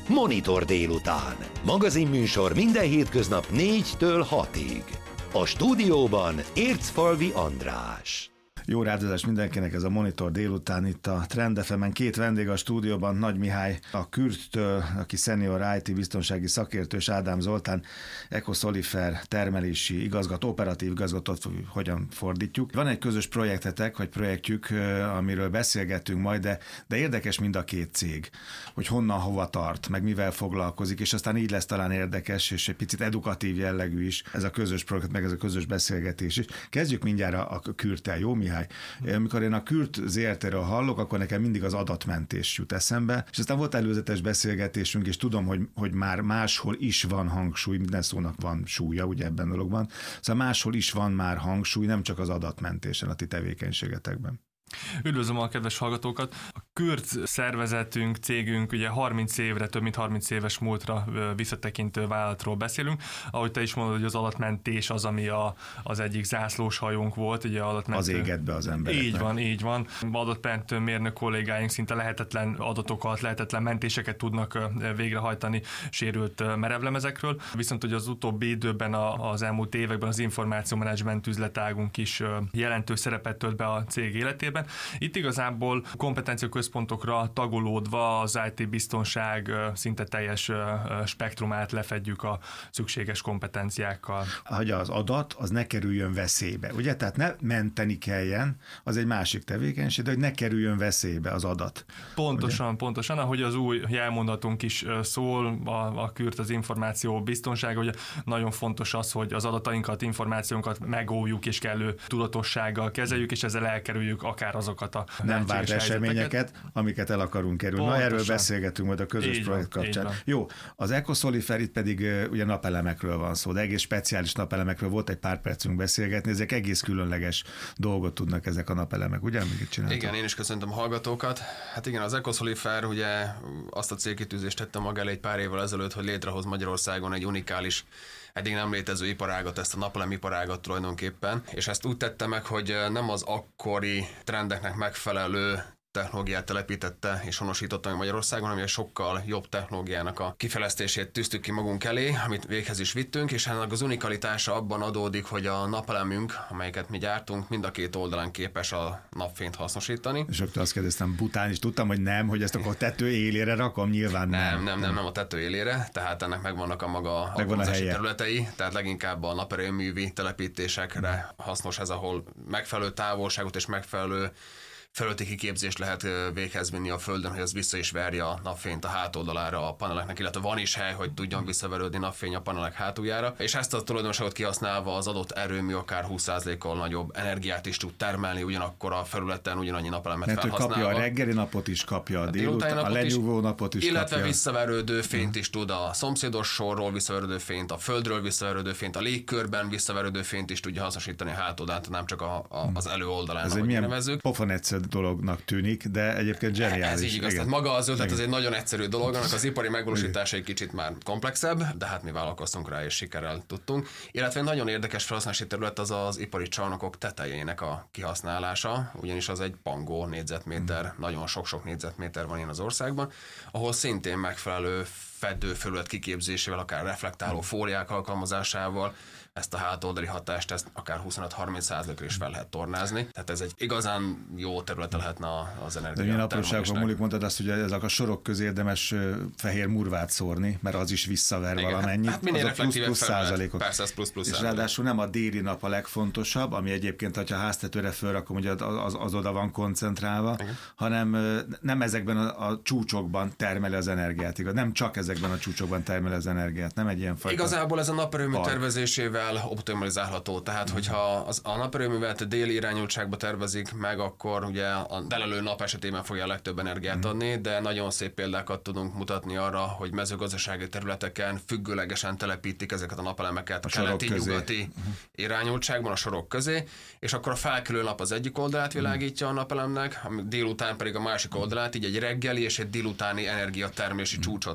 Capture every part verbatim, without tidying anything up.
Monitor délután. Magazinműsor minden hétköznap négytől hatig. A stúdióban Ércfalvi András. Jó rádiózás mindenkinek, ez a Monitor délután itt a Trend ef emen. Két vendég a stúdióban, Nagy Mihály a Kürttől, aki senior i té biztonsági szakértő, és Ádám Zoltán, EcoSolifer termelési igazgató, operatív igazgatót, hogyan fordítjuk. Van egy közös projektetek, vagy projektjük, amiről beszélgetünk majd, de, de érdekes mind a két cég, hogy honnan, hova tart, meg mivel foglalkozik, és aztán így lesz talán érdekes, és egy picit edukatív jellegű is ez a közös projekt, meg ez a közös beszélgetés is. Kezdjük mindjárt a, a Kürttel, jó Mihály? Amikor én a Kürt zé er té-ről hallok, akkor nekem mindig az adatmentés jut eszembe, és aztán volt előzetes beszélgetésünk, és tudom, hogy, hogy már máshol is van hangsúly, minden szónak van súlya, ugye ebben dologban, szóval máshol is van már hangsúly, nem csak az adatmentésen a ti tevékenységetekben. Üdvözlöm a kedves hallgatókat! A Kürt szervezetünk, cégünk ugye harminc évre, több mint harminc éves múltra visszatekintő vállalatról beszélünk. Ahogy te is mondod, hogy az adatmentés az, ami a, az egyik zászlós hajónk volt. Ugye adatmentő... Az éget be az embereknek. Így van, így van. Adatmentő mérnök kollégáink szinte lehetetlen adatokat, lehetetlen mentéseket tudnak végrehajtani sérült merevlemezekről. Viszont hogy az utóbbi időben, az elmúlt években az információmenedzsment üzletágunk is jelentős szerepet tölt be a cég életében. Itt igazából kompetenciaközpontokra tagolódva az i té biztonság szinte teljes spektrumát lefedjük a szükséges kompetenciákkal. Hogy az adat az ne kerüljön veszélybe, ugye? Tehát ne menteni kelljen, az egy másik tevékenység, de hogy ne kerüljön veszélybe az adat. Pontosan, ugye? pontosan, ahogy az új jelmondatunk is szól, a, a Kürt az információ biztonsága, ugye nagyon fontos az, hogy az adatainkat, információnkat megóvjuk és kellő tudatossággal kezeljük, és ezzel elkerüljük akár azokat a nem várt eseményeket, amiket el akarunk kerülni. Na, erről beszélgetünk majd a közös így projekt van, kapcsán. Jó, az EcoSolifer itt pedig uh, ugye napelemekről van szó, de egész speciális napelemekről volt egy pár percünk beszélgetni, ezek egész különleges dolgot tudnak ezek a napelemek, ugye? Mit csináltak? Igen, én is köszöntöm a hallgatókat. Hát igen, az EcoSolifer ugye azt a célkitűzést tette maga elé egy pár évvel ezelőtt, hogy létrehoz Magyarországon egy unikális, eddig nem létező iparágat, ezt a napelemiparágat tulajdonképpen, és ezt úgy tette meg, hogy nem az akkori trendeknek megfelelő technológiát telepítette és honosította meg Magyarországon, ami egy sokkal jobb technológiának a kifejlesztését tűztük ki magunk elé, amit véghez is vittünk, és ennek az unikalitása abban adódik, hogy a napelemünk, amelyeket mi gyártunk, mind a két oldalán képes a napfényt hasznosítani. És akkor azt kérdeztem, bután is tudtam, hogy nem, hogy ezt akkor a tető élére rakom, nyilván nem. Nem, nem, nem, nem a tető élére, tehát ennek megvannak a maga alkalmazási területei, tehát leginkább a naperőművi telepítésekre hasznos ez, ahol megfelelő távolságot és megfelelő felületi kiképzést lehet véghez vinni a földön, hogy az vissza is verje a napfényt a hátoldalára a paneleknek, illetve van is hely, hogy tudjon visszaverődni napfény a panelek hátuljára, és ezt a tulajdonságot kihasználva az adott erőmű akár húsz százalékkal nagyobb energiát is tud termelni, ugyanakkor a felületen ugyanannyi napelemet mert felhasználva. Kapja a reggeli napot is, kapja a délután, a lenyugvó napot is, illetve kapja. visszaverődő fényt is tud a szomszédos sorról visszaverődő fényt, a földről visszaverődő fényt, a légkörben visszaverődő fényt is tudja hasznosítani a hátoldalt, nem csak a, a, az előoldalán, ahogy nevezzük. Dolognak tűnik, de egyébként zseniális. Ez így igaz, tehát maga az ötlet, ez egy nagyon egyszerű dolog, annak az ipari megvalósítása egy kicsit már komplexebb, de hát mi vállalkoztunk rá és sikerrel tudtunk. Illetve egy nagyon érdekes felhasználási terület az az ipari csarnokok tetejének a kihasználása, ugyanis az egy pangó négyzetméter, hmm. nagyon sok-sok négyzetméter van ilyen az országban, ahol szintén megfelelő fedőfelület kiképzésével, akár reflektáló fóliák alkalmazásával ezt a hátoldali hatást, ezt akár huszonöt-harminc százalékra is fel lehet tornázni. Tehát ez egy igazán jó területe lehetne az energia. De milyen apróságokon múlik, mondtad azt, hogy ezek a sorok közé érdemes fehér murvát szórni, mert az is visszaver igen, valamennyit. Hát minél reflektívebb százalékok. Persze, ez plusz plusz. És ráadásul nem a déli nap a legfontosabb, ami egyébként, ha háztetőre fölrakom, ugye az, az, az oda van koncentrálva, igen. hanem nem ezekben a, a csúcsokban termeli az energiát. Igaz? Nem csak ezekben a csúcsokban termeli az energiát, nem egy ilyen fajta. Igazából ez a naperőmű tervezésével optimalizálható, tehát hogyha az, a naperőművet déli irányultságba tervezik meg, akkor ugye a delelő nap esetében fogja a legtöbb energiát adni, de nagyon szép példákat tudunk mutatni arra, hogy mezőgazdasági területeken függőlegesen telepítik ezeket a napelemeket a keleti-nyugati irányultságban, a sorok közé, és akkor a felkelő nap az egyik oldalát világítja a napelemnek, délután pedig a másik oldalát, így egy reggeli és egy délutáni energiatermelési csúcsot lehet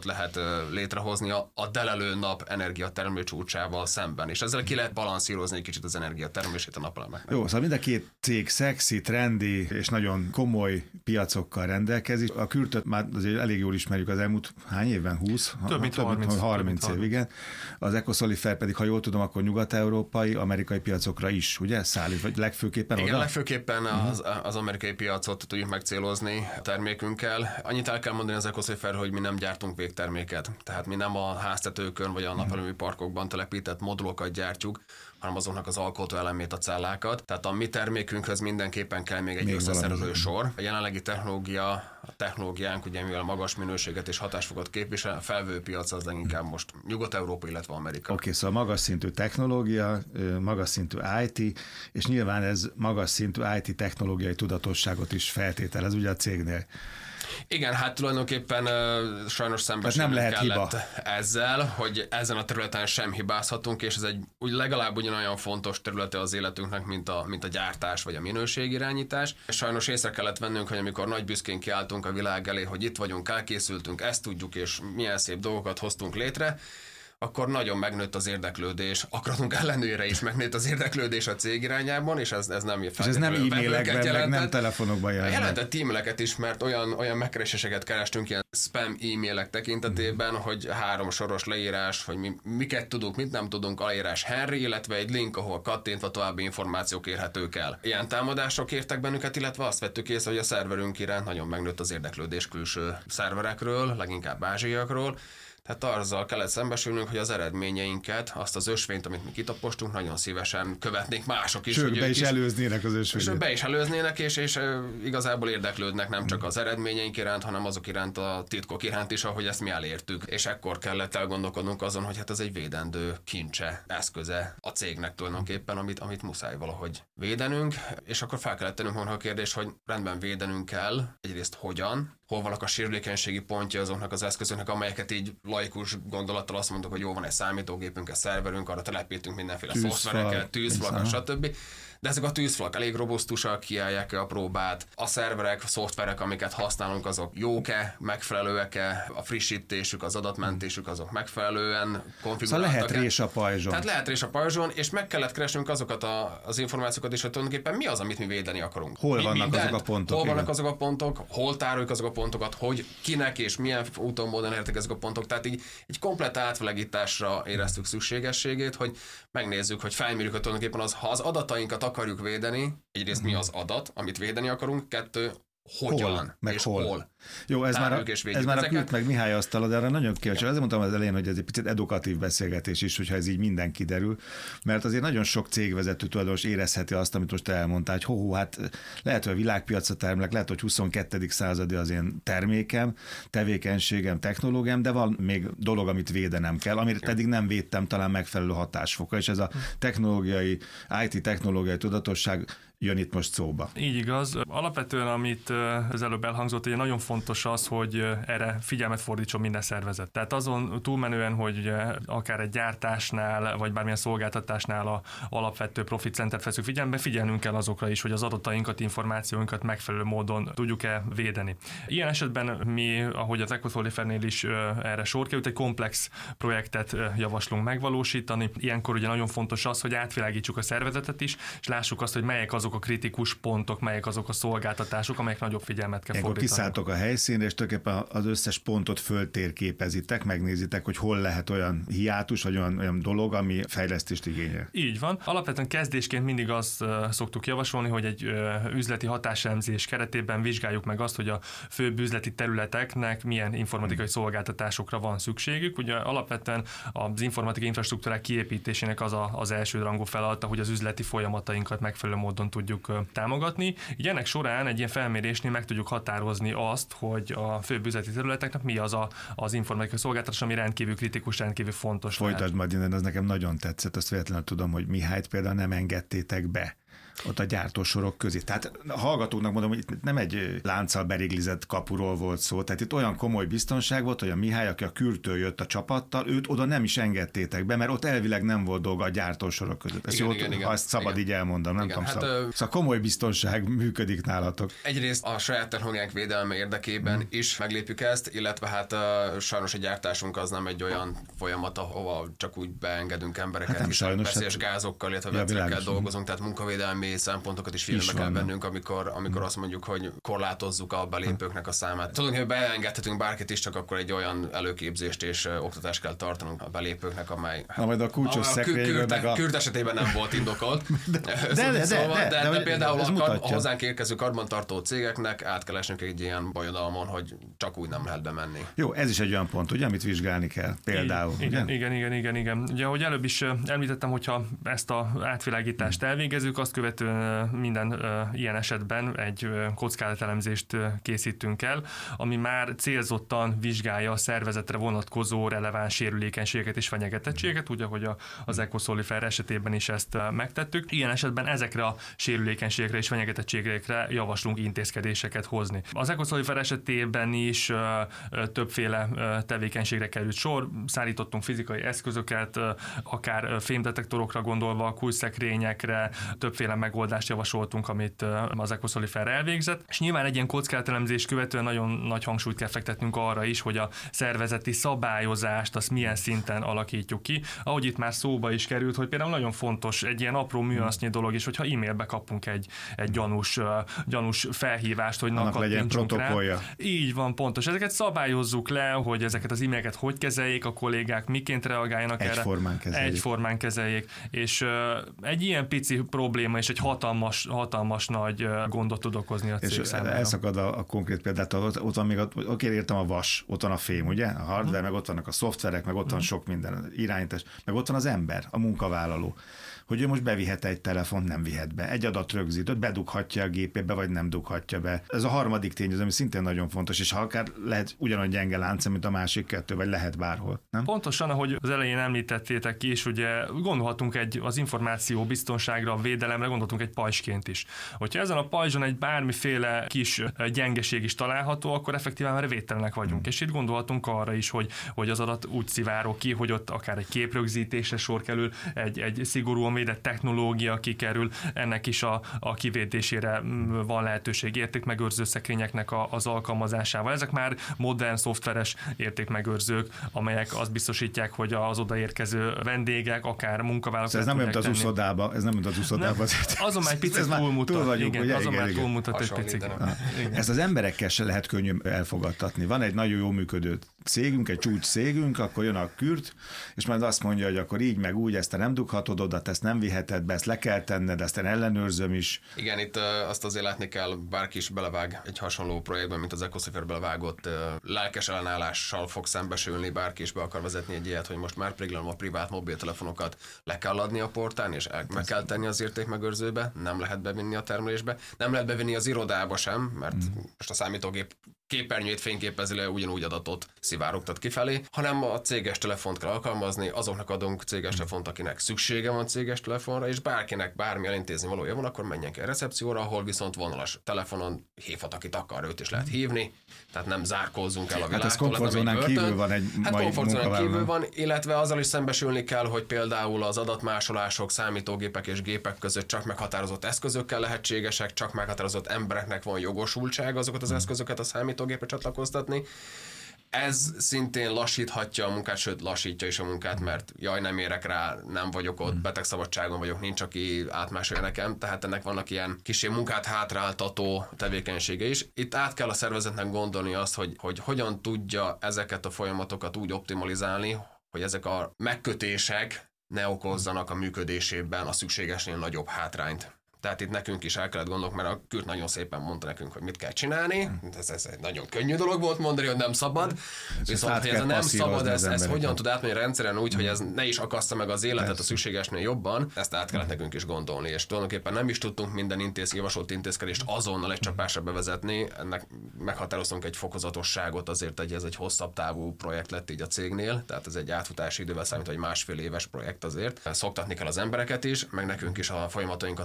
létrehozni a, a delelő nap energiatermelő csúcsával szemben, és ezzel ki lehet balanszírozni egy kicsit az energiatermelését a napelemeknek. Jó, szóval mind a két cég szexi, trendi és nagyon komoly piacokkal rendelkezik. A Kürtöt már azért elég jól ismerjük az elmúlt hány évben? húsz? Több mint harminc. harminc év, igen. Az Ecosolifer pedig, ha jól tudom, akkor nyugat-európai, amerikai piacokra is, ugye? Szállít, vagy legfőképpen igen, oda? legfőképpen az, az amerikai piacot tudjuk megcélozni a termékünkkel. Annyit el kell mondani az Ecosolifer, hogy mi nem gyártunk végterméket. Tehát mi nem a háztetőkön vagy a napelemű parkokban telepített modulokat gyártjuk, hanem azoknak az alkotó elemét, a cellákat. Tehát a mi termékünkhöz mindenképpen kell még egy még összeszerelő sor. A jelenlegi technológia, a technológiánk, ugye mivel magas minőséget és hatásfokot képvisel, a felvevő piac az leginkább most Nyugat-Európa, illetve Amerika. Oké, okay, szóval magas szintű technológia, magas szintű i té, és nyilván ez magas szintű i té technológiai tudatosságot is feltételez ugye a cégnél. Igen, hát tulajdonképpen uh, sajnos szembesülnünk nem lehet kellett hiba. ezzel, hogy ezen a területen sem hibázhatunk, és ez egy úgy legalább ugyanolyan fontos területe az életünknek, mint a, mint a gyártás vagy a minőségirányítás. És sajnos észre kellett vennünk, hogy amikor nagy büszkén kiálltunk a világ elé, hogy itt vagyunk, elkészültünk, ezt tudjuk, és milyen szép dolgokat hoztunk létre, akkor nagyon megnőtt az érdeklődés, akaratunk ellenőre is megnőtt az érdeklődés a cég irányában, és ez, ez nem és ez nem e-mailekben, meg nem telefonokban jelentett. Jelentett e-maileket is, mert olyan, olyan megkereséseket kerestünk ilyen spam e-mailek tekintetében, mm. hogy három soros leírás, hogy mi, miket tudunk, mit nem tudunk, aláírás Henry, illetve egy link, ahol kattintva további információk érhetők el. Ilyen támadások értek bennünket, illetve azt vettük észre, hogy a szerverünk iránt nagyon megnőtt az érdeklődés külső szerverekről, leginkább ázsiakról. Tehát azzal kellett szembesülnünk, hogy az eredményeinket, azt az ösvényt, amit mi kitapostunk, nagyon szívesen követnék mások is. Sőt, be is, is előznének az ösvényt. Sőt, be is előznének, és, és igazából érdeklődnek nem csak az eredményeink iránt, hanem azok iránt, a titkok iránt is, ahogy ezt mi elértük. És ekkor kellett elgondolkodnunk azon, hogy hát ez egy védendő kincse, eszköze a cégnek tulajdonképpen, amit, amit muszáj valahogy védenünk. És akkor fel kellett tennünk volna a kérdés, hogy rendben védenünk kell, egyrészt hogyan, hol vannak a sérülékenységi pontja azoknak az eszközöknek, amelyeket így laikus gondolattal azt mondok, hogy jó, van egy számítógépünk, egy szerverünk, arra telepítünk mindenféle Tűzfal, szoftvereket, tűzfalak, stb. De ezek a tűzfalak elég robusztusak, kiállják a próbát. A szerverek, a szoftverek, amiket használunk, azok jók-e, megfelelőek-e, a frissítésük, az adatmentésük, azok megfelelően konfiguráltak. Szóval lehet rés a pajzson. Tehát lehet rés a pajzson, és meg kellett keresnünk azokat a, az információkat is, hogy tulajdonképpen mi az, amit mi védeni akarunk. Hol mi, vannak mindent, azok a pontok? Hol vannak igen. azok a pontok, hol tároljuk azok a pontokat, hogy kinek és milyen úton, módon értek ezek a pontok. Tehát így egy komplett átvilágításra éreztük szükségességét, hogy megnézzük, hogy felmérjük, hogy tulajdonképpen az, ha az adatainkat akarjuk védeni, egyrészt mi az adat, amit védeni akarunk, kettő, hogyan hol, meg és hol. hol. Jó, ez már a, ez már a Kürt meg Mihály asztala, de arra nagyon kíváncsi. Ezért mondtam az elején, hogy ez egy picit edukatív beszélgetés is, hogyha ez így minden kiderül, mert azért nagyon sok cégvezető tulajdonos érezheti azt, amit most elmondtál, hogy hó, hát lehet, hogy a világpiacra termelek, lehet, hogy huszonkettedik századi az én termékem, tevékenységem, technológiám, de van még dolog, amit védenem kell, amit pedig nem védtem talán megfelelő hatásfoka, és ez a technológiai, i té technológiai tudatosság jön itt most szóba. Így igaz. Alapvetően, amit az előbb elhangzott, ugye nagyon fontos az, hogy erre figyelmet fordítson minden szervezet. Tehát azon túlmenően, hogy akár egy gyártásnál, vagy bármilyen szolgáltatásnál a alapvető profit centert veszünk figyelembe, figyelnünk kell azokra is, hogy az adatainkat, információinkat megfelelő módon tudjuk-e védeni. Ilyen esetben mi, ahogy az Ecosolifernél is erre sor került, egy komplex projektet javaslunk megvalósítani. Ilyenkor ugye nagyon fontos az, hogy átvilágítsuk a szervezetet is, és lássuk azt, hogy melyek azok a kritikus pontok, melyek azok a szolgáltatások, amelyek nagyobb figyelmet kell Ilyenkor fordítani. kiszálltok a helyszínre, és tulajdonképpen az összes pontot föltérképezitek, megnézitek, hogy hol lehet olyan hiátus, vagy olyan, olyan dolog, ami fejlesztést igényel. Így van. Alapvetően kezdésként mindig azt uh, szoktuk javasolni, hogy egy uh, üzleti hatáselemzés keretében vizsgáljuk meg azt, hogy a főbb üzleti területeknek milyen informatikai hmm. szolgáltatásokra van szükségük. Ugye alapvetően az informatikai infrastruktúrák kiépítésének az a, az első rangú feladata, hogy az üzleti folyamatainkat megfelelő módon tudjuk uh, támogatni. Így ennek során egy ilyen felmérésnél meg tudjuk határozni azt, hogy a főbb üzleti területeknek mi az a, az informatikai szolgáltatás, ami rendkívül kritikus, rendkívül fontos. Folytasd majd innen, az nekem nagyon tetszett, azt véletlenül tudom, hogy Mihályt például nem engedtétek be ott a gyártósorok közé. Tehát a hallgatóknak mondom, hogy itt nem egy lánccal beriglizett kapuról volt szó, tehát itt olyan komoly biztonság volt, hogy a Mihály, aki a Kürtől jött a csapattal, őt oda nem is engedtétek be, mert ott elvileg nem volt dolga a gyártósorok között. Ezt igen, jót, igen, ha igen, ezt szabad igen. így elmondom, nem igen, tudom. hát, szóval, ö... szóval komoly biztonság működik nálatok. Egyrészt a saját technológiánk védelme érdekében hmm. is meglépjük ezt, illetve hát uh, sajnos a gyártásunk az nem egy olyan folyamat, ahova csak úgy beengedünk embereket, hát hiszen veszélyes hát... gázokkal, illetve ja, vegyszerekkel dolgozunk, tehát munkavédelmi szempontokat is figyelembe kell vennünk, amikor, amikor hmm. azt mondjuk, hogy korlátozzuk a belépőknek a számát. Tudunk, hogy beengedhetünk bárkit is, csak akkor egy olyan előképzést és uh, oktatást kell tartanunk a belépőknek, amely hát, majd a kulcsos szekrényről meg a... Kürt esetében nem volt indokolt. de, de, de, de, szóval, de, de, de, de például a, kar, a hozzánk érkező karbantartó cégeknek át kell esnünk egy ilyen bajodalmon, hogy csak úgy nem lehet bemenni. Jó, ez is egy olyan pont, ugye, amit vizsgálni kell például. Igen, igen, igen, igen, igen. Ugye, ahogy előbb is említettem, hogyha ezt a átvilágítást elvégezzük, azt követően minden uh, ilyen esetben egy uh, kockázatelemzést uh, készítünk el, ami már célzottan vizsgálja a szervezetre vonatkozó releváns sérülékenységeket és fenyegetettségeket, ugye, hogy a, az EcoSolifer esetében is ezt uh, megtettük. Ilyen esetben ezekre a sérülékenységekre és fenyegetettségekre javaslunk intézkedéseket hozni. Az EcoSolifer esetében is uh, többféle uh, tevékenységre került sor, szállítottunk fizikai eszközöket, uh, akár uh, fémdetektorokra gondolva, kulcsszekrényekre, többféle megoldást javasoltunk, amit uh, az EcoSolifer elvégzett, és nyilván egy ilyen kockázatelemzés követően nagyon nagy hangsúlyt kell fektetnünk arra is, hogy a szervezeti szabályozást azt milyen szinten alakítjuk ki. Ahogy itt már szóba is került, hogy például nagyon fontos egy ilyen apró műansznyi dolog is, hogyha e-mailbe kapunk egy, egy gyanús, uh, gyanús felhívást, hogy annak legyen protokollja. Rá. Így van, pontos. Ezeket szabályozzuk le, hogy ezeket az e-maileket hogy kezeljék a kollégák, miként reagáljanak erre. Egyformán kezeljék. Egyformán kezeljék. És uh, egy ilyen pici probléma és egy hatalmas, hatalmas nagy uh, gondot tud okozni a cég és számára. elszakad a, a konkrét példát, ott, ott van még, a, oké, értem a vas, ott van a fém, ugye? A hardware, meg ott vannak a szoftverek, meg ott van sok minden, irányítás, meg ott van az ember, a munkavállaló. Hogy ő most bevihet egy telefont, nem vihet be. Egy adat rögzítőt bedughatja a gépébe, vagy nem dughatja be. Ez a harmadik tényező, ami szintén nagyon fontos, és ha akár lehet ugyanolyan gyenge lánc, mint a másik kettő, vagy lehet bárhol. Nem? Pontosan, ahogy az elején említettétek is, ugye gondolhatunk egy, az információ biztonságra, a védelemre, gondolhatunk egy pajzsként is. Hogyha ezen a pajzson egy bármiféle kis gyengeség is található, akkor effektíven már védtelenek vagyunk. Hmm. És itt gondolhatunk arra is, hogy, hogy az adat úgy szivárog ki, hogy ott akár egy képrögzítésre sor kerül, egy, egy szigorúan védett technológia kikerül, ennek is a, a kivédésére van lehetőség értékmegőrző szekrényeknek a, az alkalmazásával. Ezek már modern szoftveres értékmegőrzők, amelyek azt biztosítják, hogy az odaérkező vendégek, akár munkavállalók. Ez nem mint az uszodába, ez nem mint az uszodába. Azon már egy picit túlmutat. Túl vagyunk, igen, ugye? azon Igen, már igen. túlmutat egy picit. Ezt az emberekkel se lehet könnyű elfogadtatni. Van egy nagyon jó működő cégünk, egy csúcs cégünk, akkor jön a Kürt, és majd azt mondja, hogy akkor így meg úgy, ezt te nem dughatod oda, ezt nem viheted be, ezt le kell tenned, ezt én ellenőrzöm is. Igen, itt uh, azt azért látni kell, bárki is belevág egy hasonló projektben, mint az EcoSolifer belevágott, uh, lelkes ellenállással fog szembesülni, bárki is be akar vezetni egy ilyet, hogy most már a privát mobiltelefonokat le kell adni a portán, és el, meg kell tenni az értékmegőrzőbe, nem lehet bevinni a termelésbe, nem lehet bevinni az irodába sem, mert mm. most a számítógép képernyőt fényképezi le, ugyanúgy adatot szivárogtat kifelé, hanem a céges telefont kell alkalmazni, azoknak adunk céges telefont, akinek szüksége van céges telefonra, és bárkinek bármi elintézni valója van, akkor menjen ki a recepcióra, ahol viszont vonalas telefonon hívhat, akit akar, őt is lehet hívni, tehát nem zárkózzunk el a világtól. Hát ez komfortzónán kívül van egy hát mai komfortzónán kívül van, illetve azzal is szembesülni kell, hogy például az adatmásolások számítógépek és gépek között csak meghatározott eszközökkel lehetségesek, csak meghatározott embereknek van jogosultság azokat az eszközöket a számítógépre csatlakoztatni. Ez szintén lassíthatja a munkát, sőt lassítja is a munkát, mert jaj, nem érek rá, nem vagyok ott, betegszabadságon vagyok, nincs, aki átmásolja nekem, tehát ennek vannak ilyen kicsi munkát hátráltató tevékenysége is. Itt át kell a szervezetnek gondolni azt, hogy, hogy hogyan tudja ezeket a folyamatokat úgy optimalizálni, hogy ezek a megkötések ne okozzanak a működésében a szükségesnél nagyobb hátrányt. Tehát itt nekünk is el kellett gondolnunk, mert a Kürt nagyon szépen mondta nekünk, hogy mit kell csinálni. Ez, ez egy nagyon könnyű dolog volt mondani, hogy nem szabad. Viszont, hogy ez a nem szabad, ez, ez hogyan tud átmenni a rendszeren úgy, hogy ez ne is akassza meg az életet a szükségesnél jobban, ezt át kellett nekünk is gondolni. És tulajdonképpen nem is tudtunk minden intéz, javasolt intézkedést azonnal egy csapásra bevezetni. Ennek meghatároztunk egy fokozatosságot, azért, hogy ez egy hosszabb távú projekt lett így a cégnél, tehát ez egy átfutási idővel számít, hogy másfél éves projekt azért. Szoktatni kell az embereket is, meg nekünk is a folyamatainkat hozzá kell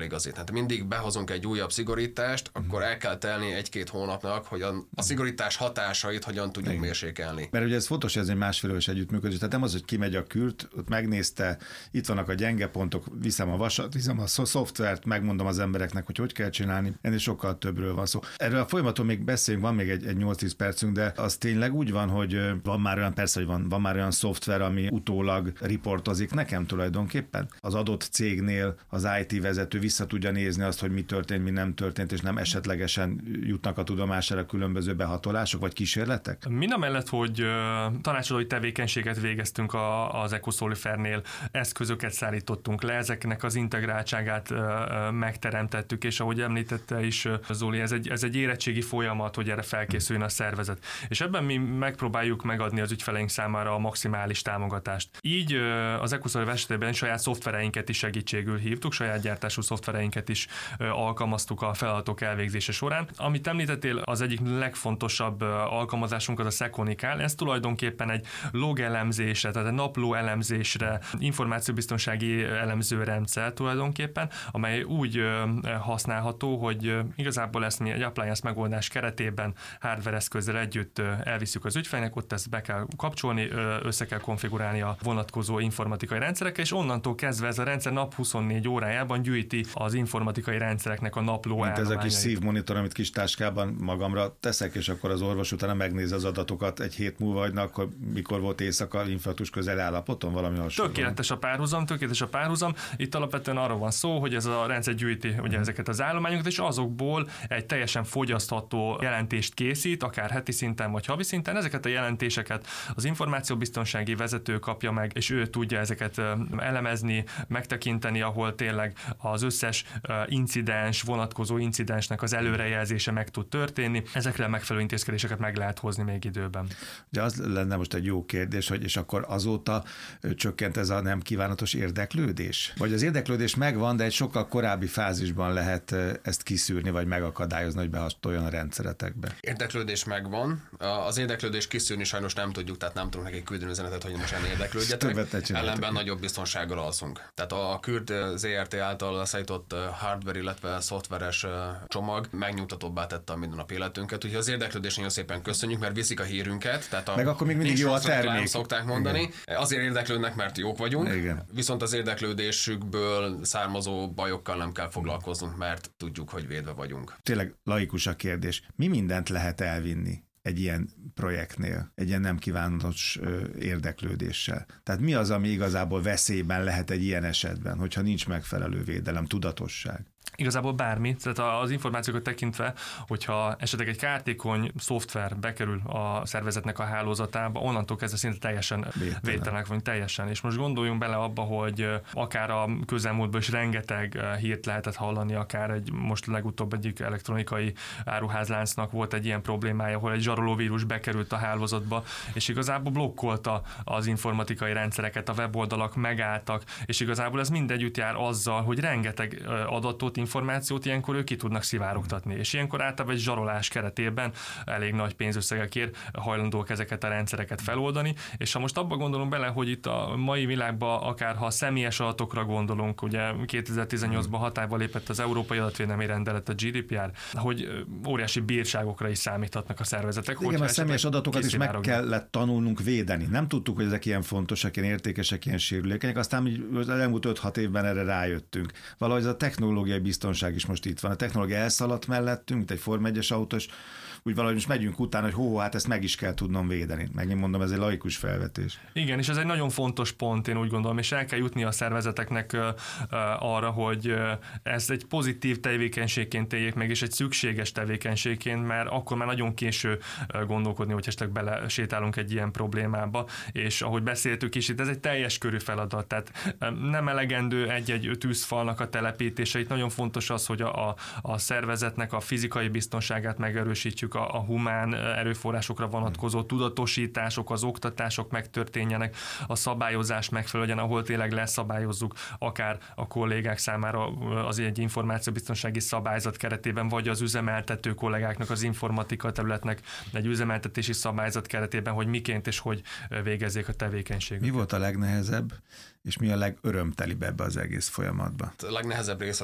feligazítani. Tehát mindig behozunk egy újabb szigorítást, akkor el kell telni egy-két hónapnak, hogy a, a szigorítás hatásait hogyan tudjuk igen. mérsékelni. Mert ugye ez fontos, hogy ez egy másfélős együttműködés. Tehát nem az, hogy kimegy a kürt, ott megnézte, itt vannak a gyenge pontok, viszem a vasat, viszem a szoftvert, megmondom az embereknek, hogy hogy kell csinálni. Ennél sokkal többről van szó. Erről a folyamaton még beszélünk, van még egy, egy nyolc-tíz percünk, de az tényleg úgy van, hogy van már olyan, persze, hogy van, van már olyan szoftver, ami utólag riportozik nekem tulajdonképpen. Az adott cégnél az i té vezető vissza tudja nézni azt, hogy mi történt, mi nem történt, és nem esetlegesen jutnak a tudomására különböző behatolások vagy kísérletek? Mind a mellett, hogy tanácsadói tevékenységet végeztünk a, az EcoSolifernél, eszközöket szállítottunk le, ezeknek az integráltságát megteremtettük, és ahogy említette is Zoli, ez egy, ez egy érettségi folyamat, hogy erre felkészüljön a szervezet. És ebben mi megpróbáljuk megadni az ügyfeleink számára a maximális támogatást. Így az EcoSolifer esetében saját szoftvereinket is segítségül hívtuk, saját gyártású szoftvereinket is alkalmaztuk a feladatok elvégzése során. Amit említettél, az egyik legfontosabb alkalmazásunk az a Seconicál, ez tulajdonképpen egy log elemzésre, tehát egy napló elemzésre, információbiztonsági elemző rendszer tulajdonképpen, amely úgy használható, hogy igazából ezt mi egy appliance megoldás keretében hardware eszközzel együtt elviszük az ügyfélnek, ott ezt be kell kapcsolni, össze kell konfigurálni a vonatkozó informatikai rendszerekkel, és onnantól kezdve ez a rendszer nap huszonnégy órájában gyűjti az informatikai rendszereknek a napló mint állományait. ez a kis szívmonitor, amit kis táskában magamra teszek, és akkor az orvos utána megnéz az adatokat egy hét múlva, hogy na, akkor mikor volt éjszaka infarktus közeli állapoton, valami hasonló. Tökéletes a párhuzam, tökéletes a párhuzam. Itt alapvetően arról van szó, hogy ez a rendszer gyűjti ugye ezeket az állományokat, és azokból egy teljesen fogyasztható jelentést készít, akár heti szinten vagy havi szinten. Ezeket a jelentéseket az információbiztonsági vezető kapja meg, és ő tudja ezeket elemezni, megtekinteni, ahol tényleg az összes incidens, vonatkozó incidensnek az előrejelzése meg tud történni. Ezekre megfelelő intézkedéseket meg lehet hozni még időben. Ugye az lenne most egy jó kérdés, hogy és akkor azóta csökkent ez a nem kívánatos érdeklődés? Vagy az érdeklődés megvan, de egy sokkal korábbi fázisban lehet ezt kiszűrni, vagy megakadályozni, hogy behatoljon a rendszeretekbe? Érdeklődés megvan. Az érdeklődés kiszűrni sajnos nem tudjuk, tehát nem tudunk neki küldeni üzenetet, hogy most nem érdeklődjetek. Ellenben nagyobb biztonsággal alszunk. Tehát a Kürt zé er té által leszállított hardware, illetve szoftveres csomag megnyugtatóbbá tette a mindennapi életünket. Úgyhogy az érdeklődés nagyon szépen köszönjük, mert viszik a hírünket. Tehát a meg akkor még mindig jó a termék. Szokták mondani. Igen. Azért érdeklődnek, mert jók vagyunk. Igen. Viszont az érdeklődésükből származó bajokkal nem kell foglalkoznunk, mert tudjuk, hogy védve vagyunk. Tényleg laikus a kérdés. Mi mindent lehet elvinni egy ilyen projektnél, egy ilyen nem kívánatos érdeklődéssel? Tehát mi az, ami igazából veszélyben lehet egy ilyen esetben, hogyha nincs megfelelő védelem, tudatosság? Igazából bármi, tehát az információkat tekintve, hogyha esetleg egy kártékony szoftver bekerül a szervezetnek a hálózatába, onnantól kezdve szinte teljesen védtelenek vagyunk, teljesen. És most gondoljunk bele abba, hogy akár a közelmúltban is rengeteg hírt lehetett hallani, akár egy most legutóbb egyik elektronikai áruházláncnak volt egy ilyen problémája, ahol egy zsarolóvírus bekerült a hálózatba, és igazából blokkolta az informatikai rendszereket, a weboldalak megálltak, és igazából ez mindegyütt jár azzal, hogy rengeteg adatot, információt ilyenkor ők ki tudnak szivárogtatni. És ilyenkor általában egy zsarolás keretében elég nagy pénzösszegekért hajlandók ezeket a rendszereket feloldani. És ha most abba gondolunk bele, hogy itt a mai világban akár ha személyes adatokra gondolunk, ugye kétezer-tizennyolcban hatályba lépett az Európai Adatvédelmi Rendelet, a gé dé pé er, hogy óriási bírságokra is számíthatnak a szervezetek. Igen, a személyes adatokat is meg kellett tanulnunk védeni. Nem tudtuk, hogy ezek ilyen fontosak, ilyen értékesek, ilyen sérülékenyek, aztán az elmúlt öt-hat évben erre rájöttünk. Valahogy ez a technológiai biztonság is most itt van. A technológia elszaladt mellettünk, mint egy Form egyes autós, úgy valahogy most megyünk utána, hogy hó, hát ezt meg is kell tudnom védeni. Megint mondom, ez egy laikus felvetés. Igen, és ez egy nagyon fontos pont, én úgy gondolom, és el kell jutni a szervezeteknek arra, hogy ezt egy pozitív tevékenységként éljék meg, és egy szükséges tevékenységként, mert akkor már nagyon késő gondolkodni, hogy esetleg bele sétálunk egy ilyen problémába, és ahogy beszéltük is, itt ez egy teljes körű feladat, tehát nem elegendő egy-egy tűzfalnak a telepítése, itt nagyon fontos az, hogy a, a, a szervezetnek a fizikai biztonságát megerősítjük, a, a humán erőforrásokra vonatkozó tudatosítások, az oktatások megtörténjenek, a szabályozás megfelelően, ahol tényleg leszabályozzuk akár a kollégák számára az egy információbiztonsági szabályzat keretében, vagy az üzemeltető kollégáknak, az informatika területnek egy üzemeltetési szabályzat keretében, hogy miként és hogy végezzék a tevékenységet. Mi volt a legnehezebb, és mi a legörömtelibb ebbe az egész folyamatban? A legnehezebb rész az a,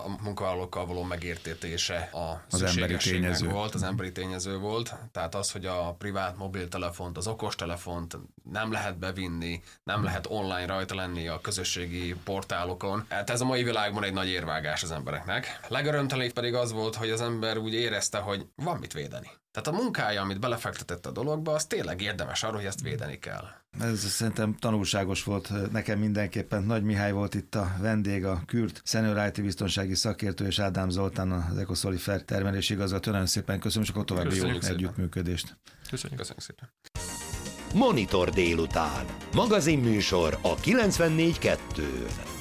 a munkavállalókkal való megértetése a az emberi tényező volt, az emberi tényező volt. Tehát az, hogy a privát mobiltelefont, az okostelefont nem lehet bevinni, nem lehet online rajta lenni a közösségi portálokon. Hát ez a mai világban egy nagy érvágás az embereknek. Legörömtelenebb pedig az volt, hogy az ember úgy érezte, hogy van mit védeni. Tehát a munkája, amit belefektetett a dologba, az tényleg érdemes arra, hogy ezt védeni kell. Ez szerintem tanulságos volt nekem mindenképpen. Nagy Mihály volt itt a vendég, a Kürt Senior i té biztonsági szakértő, és Ádám Zoltán, az EcoSolifer termelési igazgató. Nagyon szépen köszönöm, és akkor további jó együttműködést. Köszönjük. Köszönjük szépen. Monitor délután. Magazinműsor a kilencvennégy kettőn.